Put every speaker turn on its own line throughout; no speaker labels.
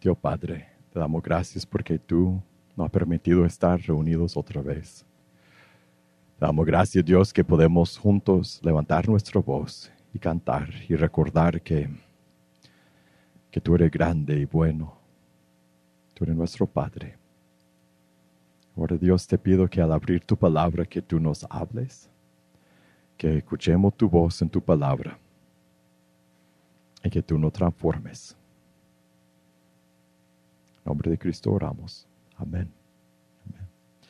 Dios Padre, te damos gracias porque tú nos has permitido estar reunidos otra vez. Te damos gracias, Dios, que podemos juntos levantar nuestra voz y cantar y recordar que tú eres grande y bueno. Tú eres nuestro Padre. Ahora, Dios, te pido que al abrir tu palabra, que tú nos hables, que escuchemos tu voz en tu palabra y que tú nos transformes. En nombre de Cristo oramos. Amén. Amén.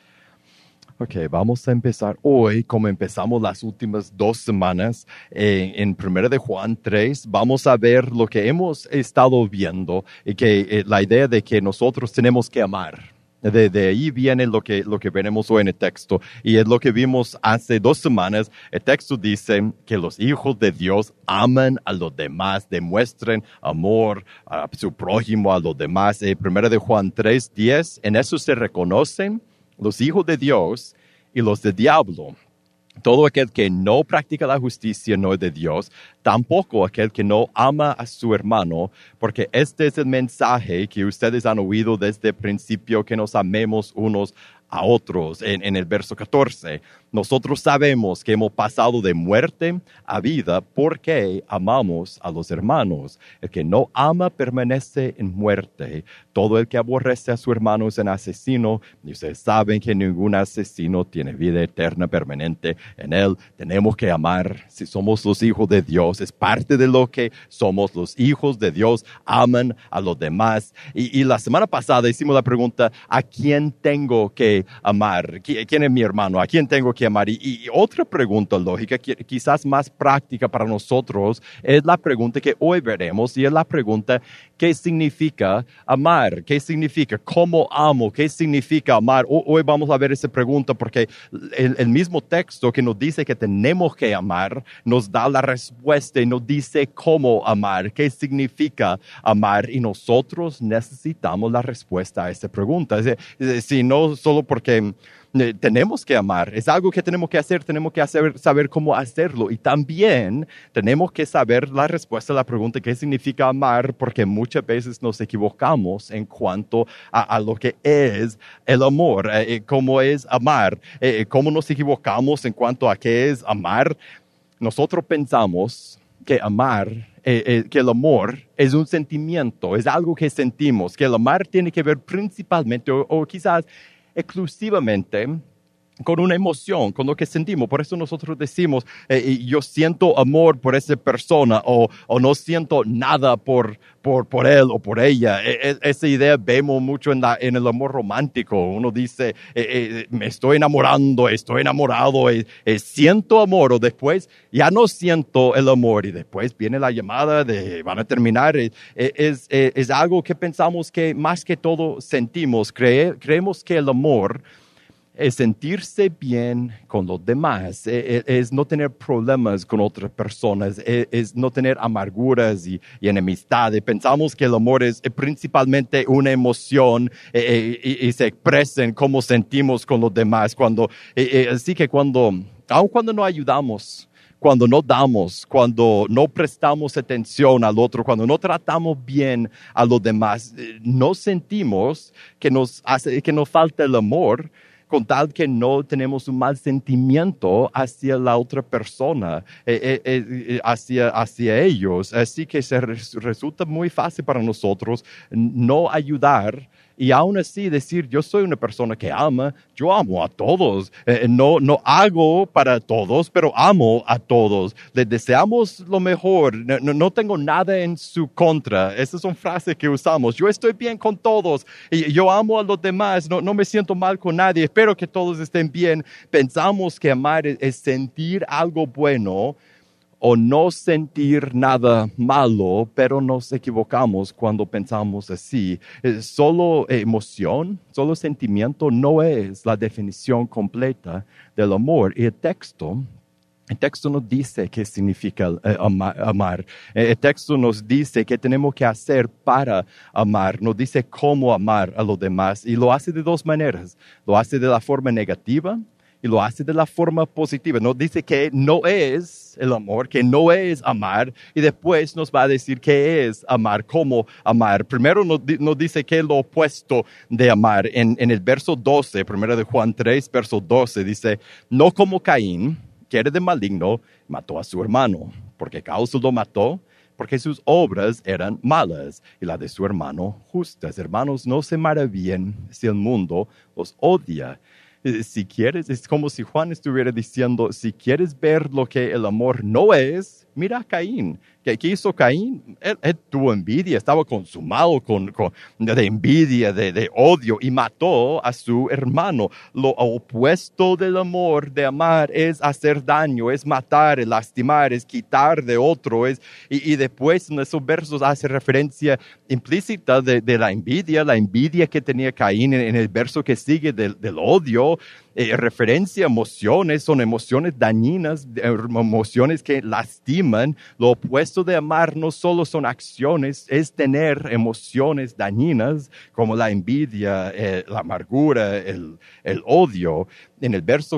Ok, vamos a empezar hoy, como empezamos las últimas 2 semanas, en 1 de Juan 3, vamos a ver lo que hemos estado viendo, y que la idea de que nosotros tenemos que amar. De ahí viene lo que veremos hoy en el texto, y es lo que vimos hace 2 semanas. El texto dice que los hijos de Dios aman a los demás, demuestren amor a su prójimo, a los demás. 1 de Juan 3, 10, en eso se reconocen los hijos de Dios y los del diablo. Todo aquel que no practica la justicia no es de Dios, tampoco aquel que no ama a su hermano, porque este es el mensaje que ustedes han oído desde el principio, que nos amemos unos a otros. En el verso 14, nosotros sabemos que hemos pasado de muerte a vida porque amamos a los hermanos. El que no ama permanece en muerte. Todo el que aborrece a su hermano es un asesino, y ustedes saben que ningún asesino tiene vida eterna permanente en él. Tenemos que amar si somos los hijos de Dios. Es parte de lo que somos. Los hijos de Dios aman a los demás. Y la semana pasada hicimos la pregunta, ¿a quién tengo que amar? ¿Quién es mi hermano? ¿A quién tengo que amar? Y otra pregunta lógica, quizás más práctica para nosotros, es la pregunta que hoy veremos, y es la pregunta, ¿qué significa amar? ¿Qué significa? ¿Cómo amo? ¿Qué significa amar? Hoy vamos a ver esa pregunta porque el mismo texto que nos dice que tenemos que amar nos da la respuesta y nos dice cómo amar, qué significa amar, y nosotros necesitamos la respuesta a esa pregunta. Si no solo porque tenemos que amar, es algo que tenemos que hacer, tenemos que saber cómo hacerlo, y también tenemos que saber la respuesta a la pregunta qué significa amar, porque muchas veces nos equivocamos en cuanto a lo que es el amor, cómo es amar, cómo nos equivocamos en cuanto a qué es amar. Nosotros pensamos que amar, que el amor es un sentimiento, es algo que sentimos, que el amar tiene que ver principalmente o quizás exclusivamente con una emoción, con lo que sentimos. Por eso nosotros decimos, yo siento amor por esa persona, o no siento nada por él o por ella. Esa idea vemos mucho en el amor romántico. Uno dice, me estoy enamorando, estoy enamorado, siento amor, o después ya no siento el amor, y después viene la llamada de van a terminar. Es algo que pensamos que más que todo sentimos. Creemos que el amor es sentirse bien con los demás, es no tener problemas con otras personas, es no tener amarguras y enemistades. Pensamos que el amor es principalmente una emoción, y se expresa en cómo sentimos con los demás. Así que aun cuando no ayudamos, cuando no damos, cuando no prestamos atención al otro, cuando no tratamos bien a los demás, no sentimos que nos falta el amor, con tal que no tenemos un mal sentimiento hacia la otra persona, hacia ellos. Así que resulta muy fácil para nosotros no ayudar, y aún así decir, yo soy una persona que ama, yo amo a todos. No hago para todos, pero amo a todos. Les deseamos lo mejor. No tengo nada en su contra. Esas son frases que usamos. Yo estoy bien con todos. Y yo amo a los demás. No me siento mal con nadie. Espero que todos estén bien. Pensamos que amar es sentir algo bueno, o no sentir nada malo, pero nos equivocamos cuando pensamos así. Solo emoción, solo sentimiento no es la definición completa del amor. Y el texto nos dice qué significa amar. El texto nos dice qué tenemos que hacer para amar. Nos dice cómo amar a los demás. Y lo hace de 2 maneras. Lo hace de la forma negativa y lo hace de la forma positiva. No dice que no es el amor, que no es amar, y después nos va a decir qué es amar, cómo amar. Primero nos dice que es lo opuesto de amar. En el verso 12, primero de Juan 3, verso 12, dice, no como Caín, que era de maligno, mató a su hermano. ¿Por qué causa lo mató? Porque sus obras eran malas y la de su hermano justas. Hermanos, no se maravillen si el mundo los odia. Si quieres, es como si Juan estuviera diciendo, si quieres ver lo que el amor no es, mira a Caín. ¿Qué hizo Caín? Él tuvo envidia, estaba consumado de envidia, de odio, y mató a su hermano. Lo opuesto del amor, de amar, es hacer daño, es matar, es lastimar, es quitar de otro. Y después en esos versos hace referencia implícita de la envidia que tenía Caín en el verso que sigue del odio. Referencia a emociones, son emociones dañinas, emociones que lastiman. Lo opuesto de amar no solo son acciones, es tener emociones dañinas como la envidia, la amargura, el odio. En el verso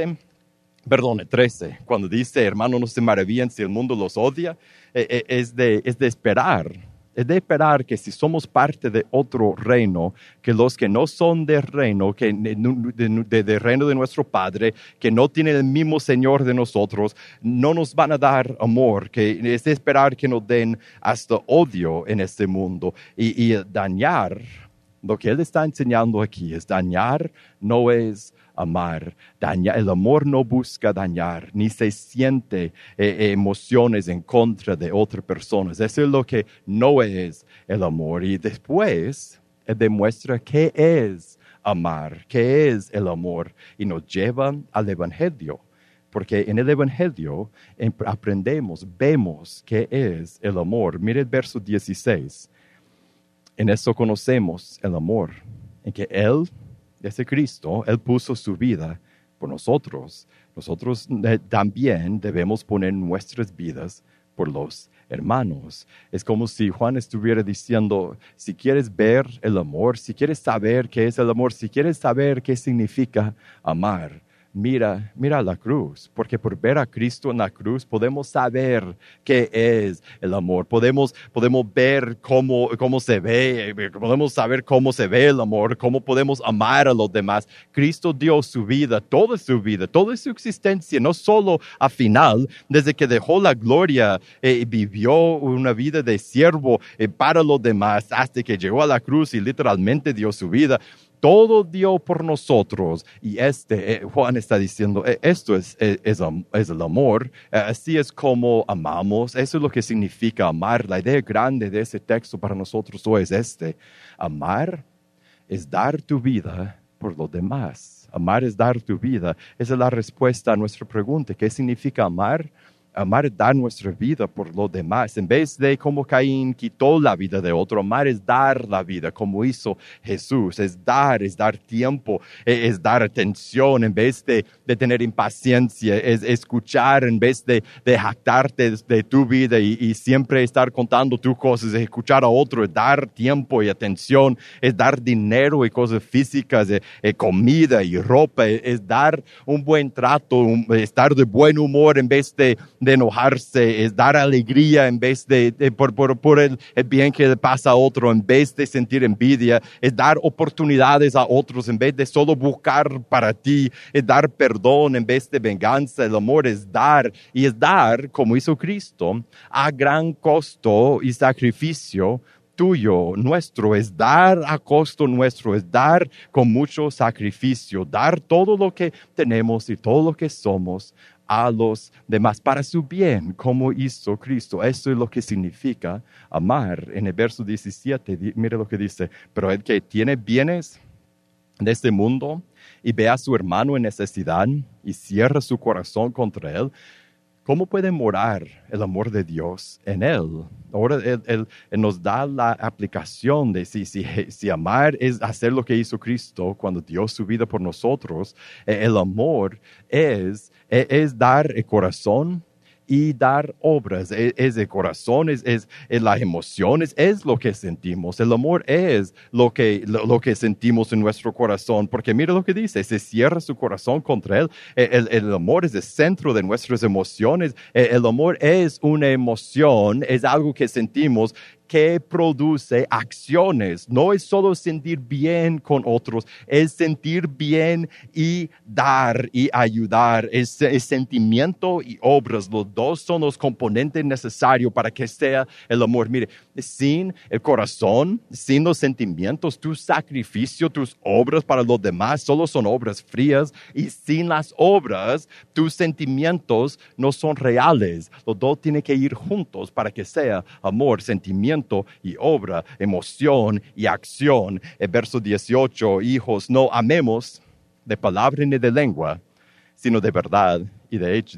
13, cuando dice, hermano, no se maravillen si el mundo los odia, es de esperar. Es de esperar que si somos parte de otro reino, que los que no son del reino, que del reino de nuestro Padre, que no tienen el mismo Señor de nosotros, no nos van a dar amor, que es de esperar que nos den hasta odio en este mundo. Y dañar, lo que Él está enseñando aquí es dañar no es amar. El amor no busca dañar, ni se siente emociones en contra de otras personas. Eso es lo que no es el amor. Y después demuestra qué es amar, qué es el amor, y nos lleva al Evangelio. Porque en el Evangelio aprendemos, vemos qué es el amor. Mire el verso 16. En eso conocemos el amor, en que Él, ese Cristo, Él puso su vida por nosotros. Nosotros también debemos poner nuestras vidas por los hermanos. Es como si Juan estuviera diciendo, si quieres ver el amor, si quieres saber qué es el amor, si quieres saber qué significa amar, mira la cruz, porque por ver a Cristo en la cruz podemos saber qué es el amor, podemos ver cómo se ve, podemos saber cómo se ve el amor, cómo podemos amar a los demás. Cristo dio su vida, toda su existencia, no solo al final, desde que dejó la gloria, vivió una vida de siervo para los demás, hasta que llegó a la cruz y literalmente dio su vida. Todo dio por nosotros, y Juan está diciendo, esto es el amor, así es como amamos, eso es lo que significa amar. La idea grande de ese texto para nosotros hoy es amar es dar tu vida por los demás. Amar es dar tu vida. Esa es la respuesta a nuestra pregunta, ¿qué significa amar? Amar es dar nuestra vida por los demás. En vez de como Caín quitó la vida de otro, amar es dar la vida como hizo Jesús. Es dar tiempo, es dar atención en vez de tener impaciencia. Es escuchar en vez de jactarte de tu vida y siempre estar contando tus cosas. Es escuchar a otro, es dar tiempo y atención. Es dar dinero y cosas físicas, comida y ropa. Es dar un buen trato, estar de buen humor en vez de enojarse, es dar alegría en vez por el bien que le pasa a otro, en vez de sentir envidia, es dar oportunidades a otros en vez de solo buscar para ti, es dar perdón en vez de venganza. El amor es dar, y es dar, como hizo Cristo, a gran costo y sacrificio tuyo, nuestro, es dar a costo nuestro, es dar con mucho sacrificio, dar todo lo que tenemos y todo lo que somos a los demás para su bien, como hizo Cristo. Eso es lo que significa amar. En el verso 17, mire lo que dice, pero el que tiene bienes de este mundo y ve a su hermano en necesidad y cierra su corazón contra él, ¿cómo puede morar el amor de Dios en él? Ahora él nos da la aplicación de si amar es hacer lo que hizo Cristo cuando dio su vida por nosotros. El amor es dar el corazón y dar obras. Es el corazón, es las emociones, es lo que sentimos. El amor es lo que sentimos en nuestro corazón, porque mira lo que dice, se cierra su corazón contra él. El amor es el centro de nuestras emociones. El amor es una emoción, es algo que sentimos que produce acciones. No es solo sentir bien con otros, es sentir bien y dar y ayudar. Es sentimiento y obras. Los dos son los componentes necesarios para que sea el amor. Mire, sin el corazón, sin los sentimientos, tu sacrificio, tus obras para los demás solo son obras frías, y sin las obras, tus sentimientos no son reales. Los dos tienen que ir juntos para que sea amor, sentimiento y obra, emoción y acción. El verso 18, hijos, no amemos de palabra ni de lengua, sino de verdad y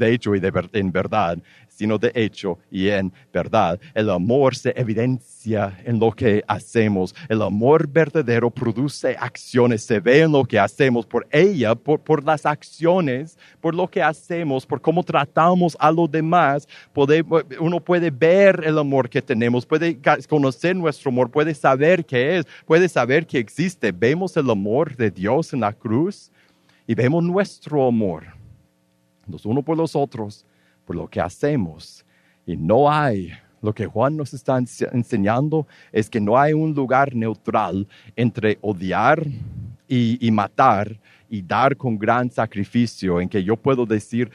en verdad, sino de hecho y en verdad. El amor se evidencia en lo que hacemos. El amor verdadero produce acciones, se ve en lo que hacemos, por ella, por las acciones, por lo que hacemos, por cómo tratamos a los demás. Uno puede ver el amor que tenemos, puede conocer nuestro amor, puede saber qué es, puede saber que existe. Vemos el amor de Dios en la cruz y vemos nuestro amor, los unos por los otros, por lo que hacemos. Y no hay, lo que Juan nos está enseñando es que no hay un lugar neutral entre odiar y matar y dar con gran sacrificio, en que yo puedo decir,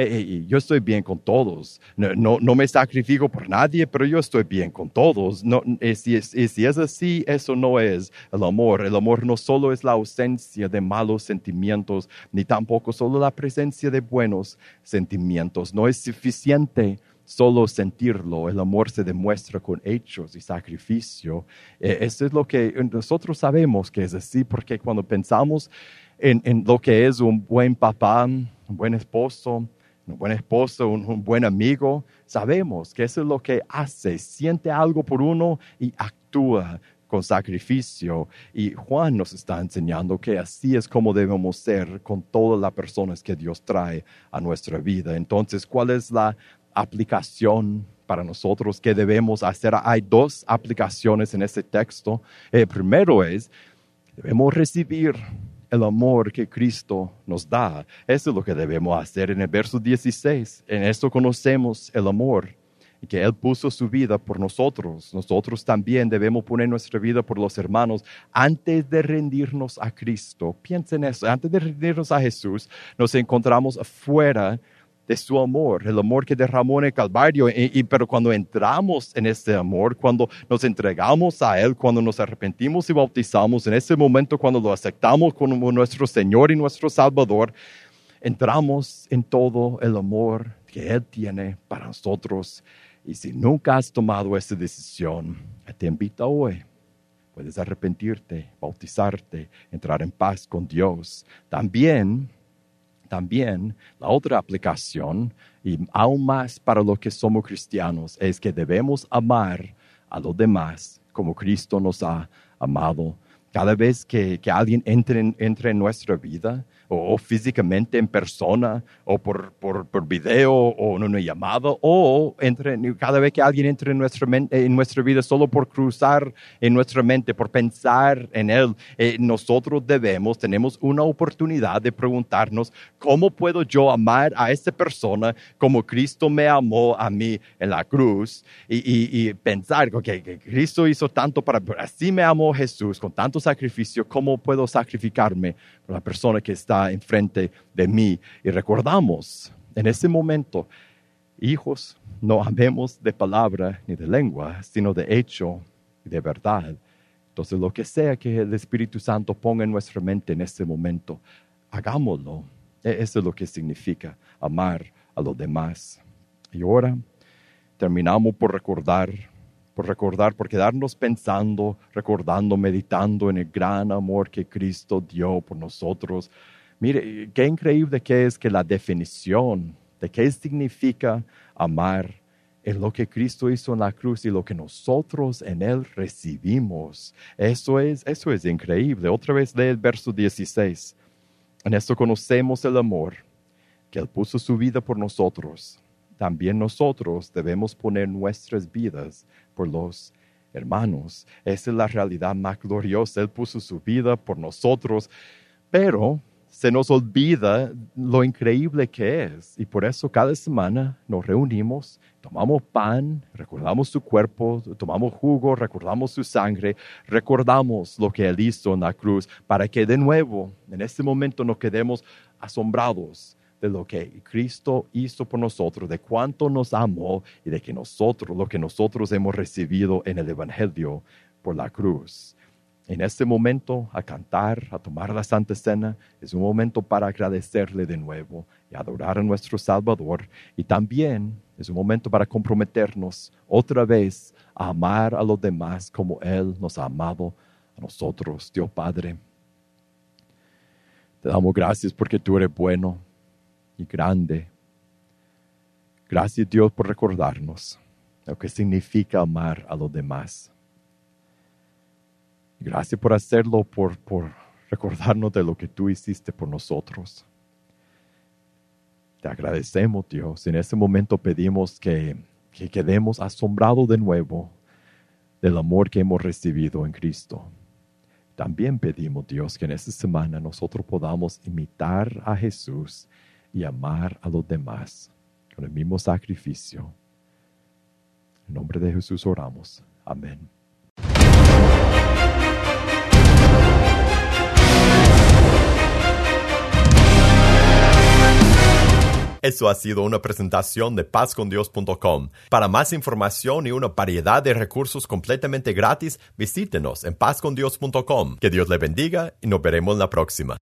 yo estoy bien con todos, no me sacrifico por nadie, pero yo estoy bien con todos. No, si es así, eso no es el amor. El amor no solo es la ausencia de malos sentimientos, ni tampoco solo la presencia de buenos sentimientos. No es suficiente solo sentirlo. El amor se demuestra con hechos y sacrificio. Eso es lo que nosotros sabemos que es así, porque cuando pensamos en lo que es un buen papá, un buen esposo, una buena esposa, un buen amigo, sabemos que eso es lo que hace, siente algo por uno y actúa con sacrificio. Y Juan nos está enseñando que así es como debemos ser con todas las personas que Dios trae a nuestra vida. Entonces, ¿cuál es la aplicación para nosotros que debemos hacer? Hay dos aplicaciones en este texto. El primero es, debemos recibir el amor que Cristo nos da. Eso es lo que debemos hacer en el verso 16. En esto conocemos el amor, y que Él puso su vida por nosotros. Nosotros también debemos poner nuestra vida por los hermanos antes de rendirnos a Cristo. Piensen en eso. Antes de rendirnos a Jesús, nos encontramos afuera de su amor, el amor que derramó en el Calvario. Pero cuando entramos en ese amor, cuando nos entregamos a Él, cuando nos arrepentimos y bautizamos, en ese momento cuando lo aceptamos como nuestro Señor y nuestro Salvador, entramos en todo el amor que Él tiene para nosotros. Y si nunca has tomado esa decisión, te invito hoy. Puedes arrepentirte, bautizarte, entrar en paz con Dios. También la otra aplicación, y aún más para los que somos cristianos, es que debemos amar a los demás como Cristo nos ha amado. Cada vez que alguien entre en nuestra vida, o físicamente en persona, o por video, o en una llamada, o cada vez que alguien entre en nuestra vida solo por cruzar en nuestra mente, por pensar en Él, nosotros tenemos una oportunidad de preguntarnos, ¿cómo puedo yo amar a esta persona como Cristo me amó a mí en la cruz? Y pensar, que Cristo hizo tanto así me amó Jesús, con tanto sacrificio, ¿cómo puedo sacrificarme por la persona que está enfrente de mí? Y recordamos en ese momento, hijos, no amemos de palabra ni de lengua, sino de hecho y de verdad. Entonces, lo que sea que el Espíritu Santo ponga en nuestra mente en ese momento, hagámoslo. Eso es lo que significa amar a los demás. Y ahora terminamos por recordar, por quedarnos pensando, recordando, meditando en el gran amor que Cristo dio por nosotros. Mire, qué increíble que es que la definición de qué significa amar es lo que Cristo hizo en la cruz y lo que nosotros en Él recibimos. Eso es increíble. Otra vez lee el verso 16. En esto conocemos el amor, que Él puso su vida por nosotros. también nosotros debemos poner nuestras vidas por los hermanos. Esa es la realidad más gloriosa. Él puso su vida por nosotros, pero se nos olvida lo increíble que es. Y por eso cada semana nos reunimos, tomamos pan, recordamos su cuerpo, tomamos jugo, recordamos su sangre, recordamos lo que Él hizo en la cruz, para que de nuevo, en este momento, nos quedemos asombrados de lo que Cristo hizo por nosotros, de cuánto nos amó y de que nosotros, lo que nosotros hemos recibido en el Evangelio por la cruz. En este momento, a cantar, a tomar la Santa Cena, es un momento para agradecerle de nuevo y adorar a nuestro Salvador. Y también es un momento para comprometernos otra vez a amar a los demás como Él nos ha amado a nosotros. Dios Padre, te damos gracias porque tú eres bueno y grande. Gracias, Dios, por recordarnos lo que significa amar a los demás. Gracias por hacerlo, por recordarnos de lo que tú hiciste por nosotros. Te agradecemos, Dios. En este momento pedimos que quedemos asombrados de nuevo del amor que hemos recibido en Cristo. También pedimos, Dios, que en esta semana nosotros podamos imitar a Jesús y amar a los demás con el mismo sacrificio. En nombre de Jesús oramos. Amén.
Esto ha sido una presentación de pazcondios.com. Para más información y una variedad de recursos completamente gratis, visítenos en pazcondios.com. Que Dios le bendiga y nos veremos la próxima.